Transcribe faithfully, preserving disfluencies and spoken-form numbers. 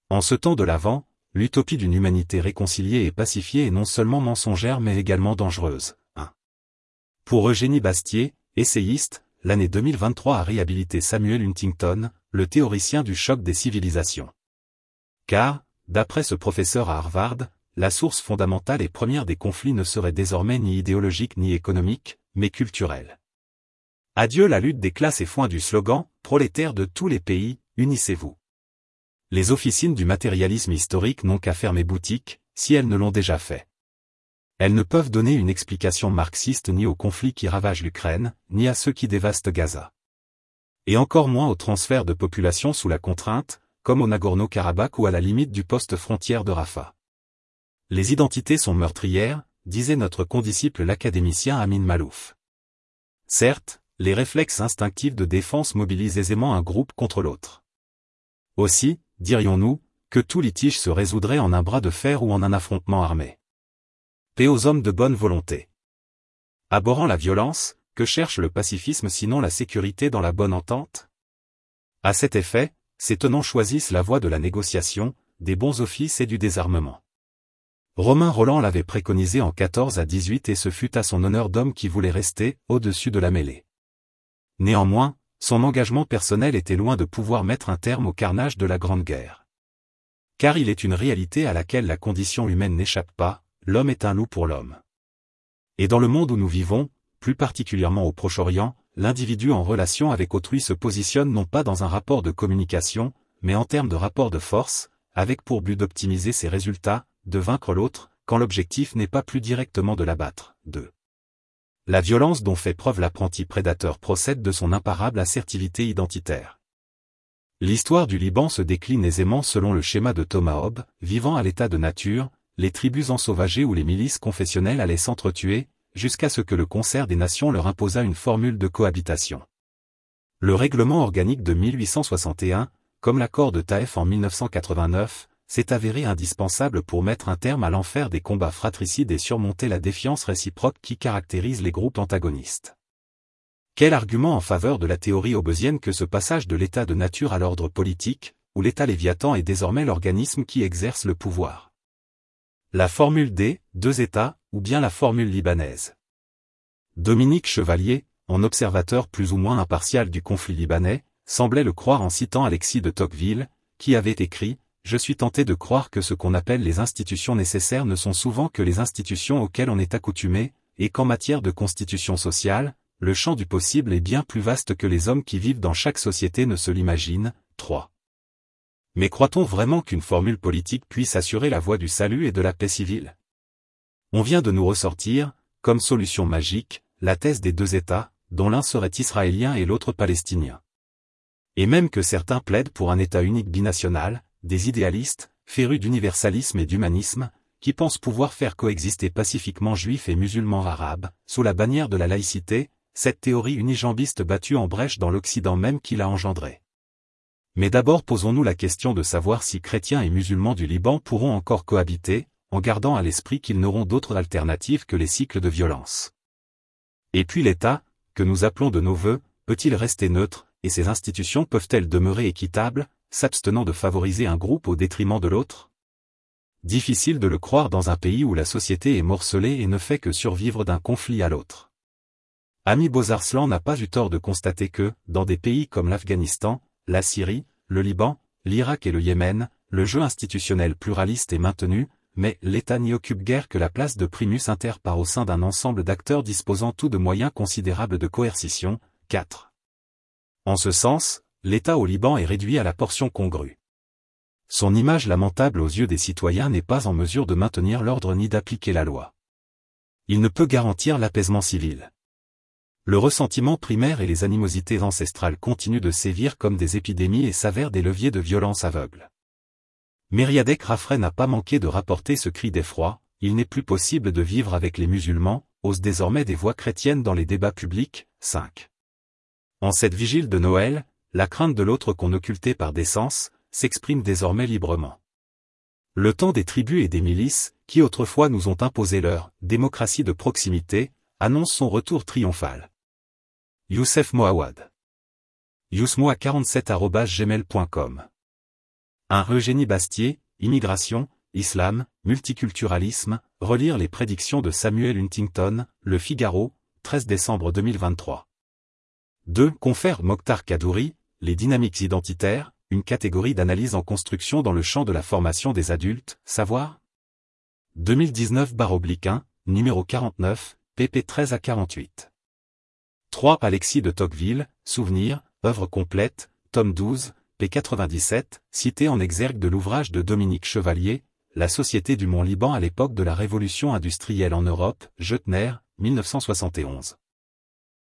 En ce temps de l'Avent, l'utopie d'une humanité réconciliée et pacifiée est non seulement mensongère mais également dangereuse. un. Pour Eugénie Bastier, essayiste, l'année deux mille vingt-trois a réhabilité Samuel Huntington, le théoricien du choc des civilisations. Car, d'après ce professeur à Harvard, la source fondamentale et première des conflits ne serait désormais ni idéologique ni économique, mais culturelle. Adieu la lutte des classes et foin du slogan « Prolétaires de tous les pays, unissez-vous ». Les officines du matérialisme historique n'ont qu'à fermer boutique, si elles ne l'ont déjà fait. Elles ne peuvent donner une explication marxiste ni aux conflits qui ravagent l'Ukraine, ni à ceux qui dévastent Gaza. Et encore moins au transfert de population sous la contrainte, comme au Nagorno-Karabakh ou à la limite du poste frontière de Rafah. Les identités sont meurtrières, disait notre condisciple l'académicien Amin Malouf. Certes, les réflexes instinctifs de défense mobilisent aisément un groupe contre l'autre. Aussi, dirions-nous, que tout litige se résoudrait en un bras de fer ou en un affrontement armé. Paix aux hommes de bonne volonté. Abhorrant la violence, que cherche le pacifisme sinon la sécurité dans la bonne entente? À cet effet, ces tenants choisissent la voie de la négociation, des bons offices et du désarmement. Romain Rolland l'avait préconisé en quatorze à dix-huit et ce fut à son honneur d'homme qui voulait rester au-dessus de la mêlée. Néanmoins, son engagement personnel était loin de pouvoir mettre un terme au carnage de la Grande Guerre. Car il est une réalité à laquelle la condition humaine n'échappe pas, l'homme est un loup pour l'homme. Et dans le monde où nous vivons, plus particulièrement au Proche-Orient, l'individu en relation avec autrui se positionne non pas dans un rapport de communication, mais en termes de rapport de force, avec pour but d'optimiser ses résultats, de vaincre l'autre, quand l'objectif n'est pas plus directement de l'abattre. deux. La violence dont fait preuve l'apprenti prédateur procède de son imparable assertivité identitaire. L'histoire du Liban se décline aisément selon le schéma de Thomas Hobbes, vivant à l'état de nature, les tribus ensauvagées ou les milices confessionnelles allaient s'entretuer, jusqu'à ce que le concert des nations leur imposât une formule de cohabitation. Le règlement organique de mille huit cent soixante et un, comme l'accord de Taïf en mille neuf cent quatre-vingt-neuf, s'est avéré indispensable pour mettre un terme à l'enfer des combats fratricides et surmonter la défiance réciproque qui caractérise les groupes antagonistes. Quel argument en faveur de la théorie hobbesienne que ce passage de l'état de nature à l'ordre politique, où l'état léviathan est désormais l'organisme qui exerce le pouvoir. La formule des deux États, ou bien la formule libanaise. Dominique Chevalier, en observateur plus ou moins impartial du conflit libanais, semblait le croire en citant Alexis de Tocqueville, qui avait écrit « Je suis tenté de croire que ce qu'on appelle les institutions nécessaires ne sont souvent que les institutions auxquelles on est accoutumé, et qu'en matière de constitution sociale, le champ du possible est bien plus vaste que les hommes qui vivent dans chaque société ne se l'imaginent. » trois. Mais croit-on vraiment qu'une formule politique puisse assurer la voie du salut et de la paix civile? On vient de nous ressortir, comme solution magique, la thèse des deux États, dont l'un serait israélien et l'autre palestinien. Et même que certains plaident pour un État unique binational, des idéalistes, férus d'universalisme et d'humanisme, qui pensent pouvoir faire coexister pacifiquement juifs et musulmans arabes, sous la bannière de la laïcité, cette théorie unijambiste battue en brèche dans l'Occident même qui l'a engendrée. Mais d'abord posons-nous la question de savoir si chrétiens et musulmans du Liban pourront encore cohabiter, en gardant à l'esprit qu'ils n'auront d'autre alternative que les cycles de violence. Et puis l'État, que nous appelons de nos vœux, peut-il rester neutre, et ses institutions peuvent-elles demeurer équitables, s'abstenant de favoriser un groupe au détriment de l'autre? Difficile de le croire dans un pays où la société est morcelée et ne fait que survivre d'un conflit à l'autre. Ami Bozarslan n'a pas eu tort de constater que, dans des pays comme l'Afghanistan, la Syrie, le Liban, l'Irak et le Yémen, le jeu institutionnel pluraliste est maintenu, mais l'État n'y occupe guère que la place de primus inter pares au sein d'un ensemble d'acteurs disposant tous de moyens considérables de coercition. quatre. En ce sens, l'État au Liban est réduit à la portion congrue. Son image lamentable aux yeux des citoyens n'est pas en mesure de maintenir l'ordre ni d'appliquer la loi. Il ne peut garantir l'apaisement civil. Le ressentiment primaire et les animosités ancestrales continuent de sévir comme des épidémies et s'avèrent des leviers de violence aveugle. Mériadec Raffray n'a pas manqué de rapporter ce cri d'effroi, il n'est plus possible de vivre avec les musulmans, osent désormais des voix chrétiennes dans les débats publics. cinq. En cette vigile de Noël, la crainte de l'autre qu'on occultait par décence, s'exprime désormais librement. Le temps des tribus et des milices, qui autrefois nous ont imposé leur démocratie de proximité, annonce son retour triomphal. Youssef Moawad. yousmoa quarante-sept arobase gmail point com un. Eugénie Bastier, Immigration, Islam, Multiculturalisme, relire les prédictions de Samuel Huntington, Le Figaro, treize décembre deux mille vingt-trois. deux. Confère Mokhtar Kadouri, Les dynamiques identitaires, une catégorie d'analyse en construction dans le champ de la formation des adultes, savoir deux mille dix-neuf un, numéro quarante-neuf, pp treize à quarante-huit. trois. Alexis de Tocqueville, Souvenirs, œuvre complète, tome douze, p quatre-vingt-dix-sept, cité en exergue de l'ouvrage de Dominique Chevalier, La Société du Mont-Liban à l'époque de la Révolution industrielle en Europe, Jeutner, mille neuf cent soixante et onze.